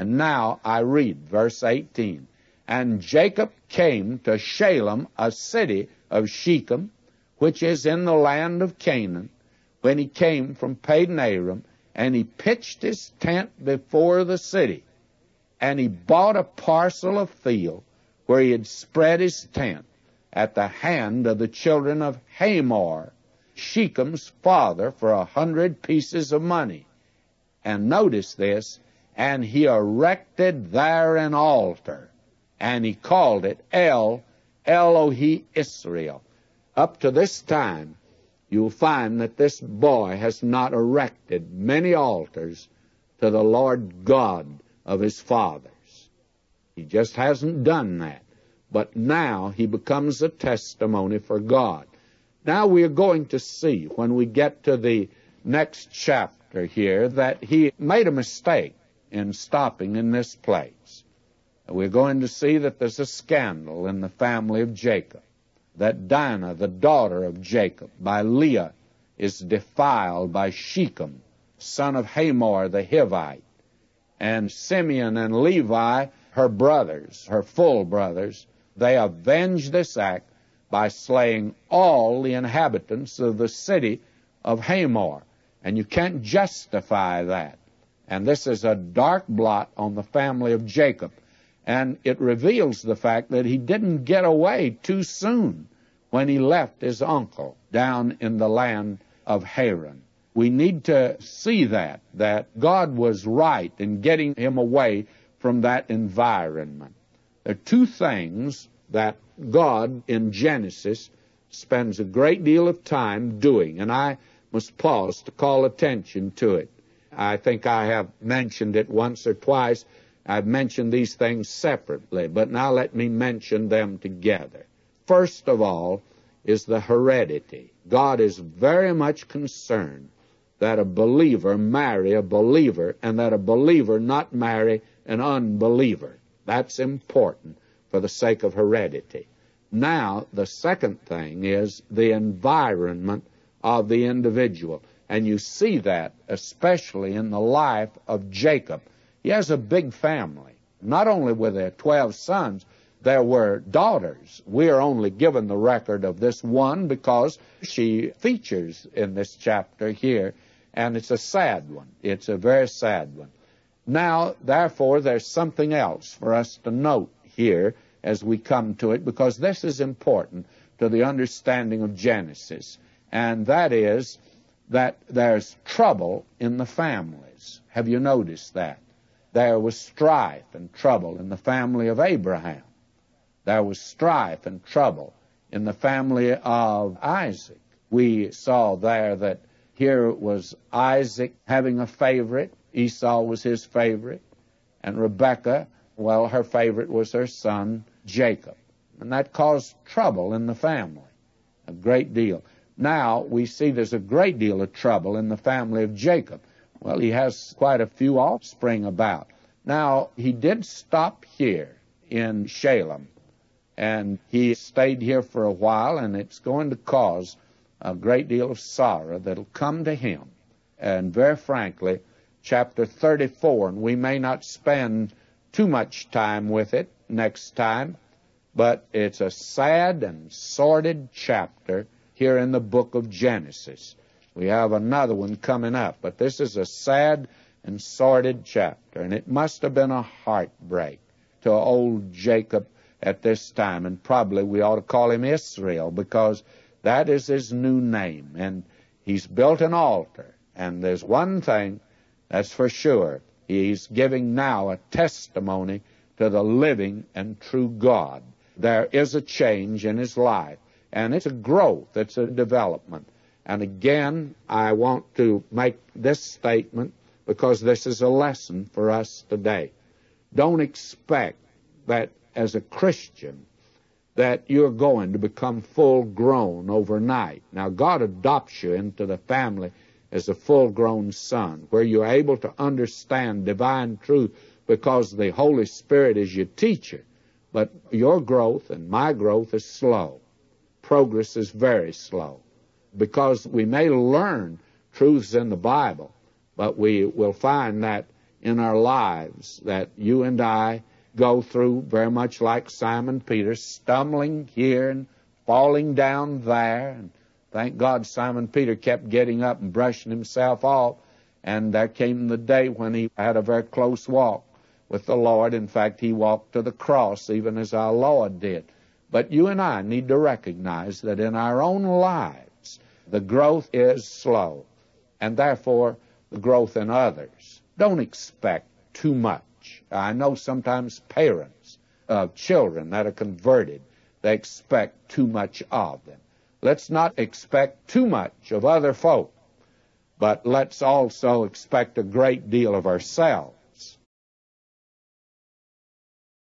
And now I read verse 18. And Jacob came to Shalem, a city of Shechem, which is in the land of Canaan, when he came from Padan Aram, and he pitched his tent before the city. And he bought a parcel of field where he had spread his tent at the hand of the children of Hamor, Shechem's father, for 100 pieces of money. And notice this, and he erected there an altar, and he called it El Elohi Israel. Up to this time, you'll find that this boy has not erected many altars to the Lord God of his fathers. He just hasn't done that. But now he becomes a testimony for God. Now we are going to see, when we get to the next chapter here, that he made a mistake in stopping in this place. We're going to see that there's a scandal in the family of Jacob, that Dinah, the daughter of Jacob, by Leah, is defiled by Shechem, son of Hamor the Hivite. And Simeon and Levi, her brothers, her full brothers, they avenge this act by slaying all the inhabitants of the city of Hamor. And you can't justify that. And this is a dark blot on the family of Jacob. And it reveals the fact that he didn't get away too soon when he left his uncle down in the land of Haran. We need to see that God was right in getting him away from that environment. There are two things that God in Genesis spends a great deal of time doing, and I must pause to call attention to it. I think I have mentioned it once or twice. I've mentioned these things separately, but now let me mention them together. First of all is the heredity. God is very much concerned that a believer marry a believer and that a believer not marry an unbeliever. That's important for the sake of heredity. Now, the second thing is the environment of the individual. And you see that especially in the life of Jacob. He has a big family. Not only were there 12 sons, there were daughters. We are only given the record of this one because she features in this chapter here, and it's a sad one. It's a very sad one. Now, therefore, there's something else for us to note here as we come to it, because this is important to the understanding of Genesis, and that is that there's trouble in the families. Have you noticed that? There was strife and trouble in the family of Abraham. There was strife and trouble in the family of Isaac. We saw there that here was Isaac having a favorite. Esau was his favorite. And Rebekah, well, her favorite was her son Jacob. And that caused trouble in the family, a great deal. Now we see there's a great deal of trouble in the family of Jacob. Well, he has quite a few offspring about. Now, he did stop here in Shalem, and he stayed here for a while, and it's going to cause a great deal of sorrow that'll come to him. And very frankly, chapter 34, and we may not spend too much time with it next time, but it's a sad and sordid chapter here in the book of Genesis. We have another one coming up, but this is a sad and sordid chapter, and it must have been a heartbreak to old Jacob at this time, and probably we ought to call him Israel, because that is his new name, and he's built an altar, and there's one thing that's for sure. He's giving now a testimony to the living and true God. There is a change in his life, and it's a growth, it's a development. And again, I want to make this statement because this is a lesson for us today. Don't expect that as a Christian that you're going to become full-grown overnight. Now, God adopts you into the family as a full-grown son, where you're able to understand divine truth because the Holy Spirit is your teacher. But your growth and my growth is slow. Progress is very slow, because we may learn truths in the Bible, but we will find that in our lives that you and I go through, very much like Simon Peter, stumbling here and falling down there. And thank God Simon Peter kept getting up and brushing himself off. And there came the day when he had a very close walk with the Lord. In fact, he walked to the cross even as our Lord did. But you and I need to recognize that in our own lives, the growth is slow, and therefore the growth in others. Don't expect too much. I know sometimes parents of children that are converted, they expect too much of them. Let's not expect too much of other folk, but let's also expect a great deal of ourselves.